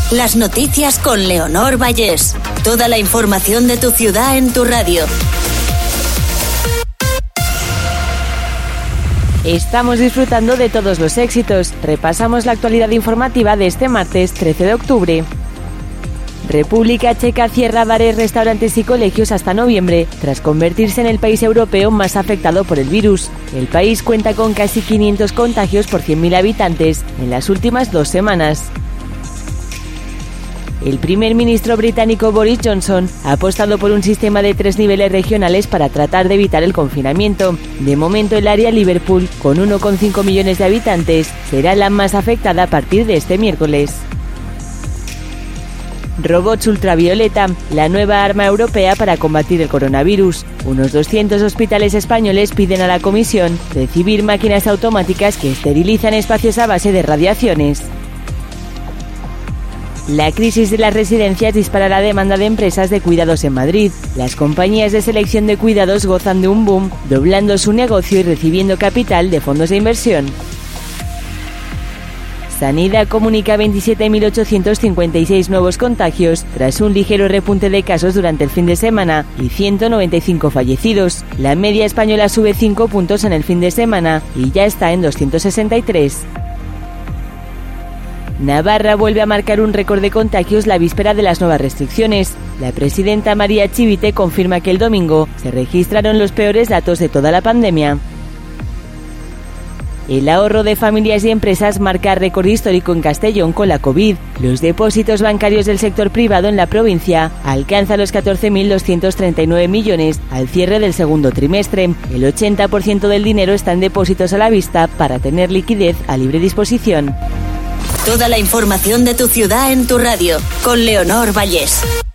Las noticias con Leonor Vallés. Toda la información de tu ciudad en tu radio. Estamos disfrutando de todos los éxitos. Repasamos la actualidad informativa de este martes 13 de octubre. República Checa cierra bares, restaurantes y colegios hasta noviembre, tras convertirse en el país europeo más afectado por el virus. El país cuenta con casi 500 contagios por 100.000 habitantes en las últimas 2 semanas. El primer ministro británico Boris Johnson ha apostado por un sistema de 3 niveles regionales para tratar de evitar el confinamiento. De momento, el área Liverpool, con 1,5 millones de habitantes, será la más afectada a partir de este miércoles. Robots ultravioleta, la nueva arma europea para combatir el coronavirus. Unos 200 hospitales españoles piden a la Comisión recibir máquinas automáticas que esterilizan espacios a base de radiaciones. La crisis de las residencias dispara la demanda de empresas de cuidados en Madrid. Las compañías de selección de cuidados gozan de un boom, doblando su negocio y recibiendo capital de fondos de inversión. Sanidad comunica 27.856 nuevos contagios, tras un ligero repunte de casos durante el fin de semana y 195 fallecidos. La media española sube 5 puntos en el fin de semana y ya está en 263. Navarra vuelve a marcar un récord de contagios la víspera de las nuevas restricciones. La presidenta María Chivite confirma que el domingo se registraron los peores datos de toda la pandemia. El ahorro de familias y empresas marca récord histórico en Castellón con la COVID. Los depósitos bancarios del sector privado en la provincia alcanzan los 14.239 millones al cierre del segundo trimestre. El 80% del dinero está en depósitos a la vista para tener liquidez a libre disposición. Toda la información de tu ciudad en tu radio, con Leonor Vallés.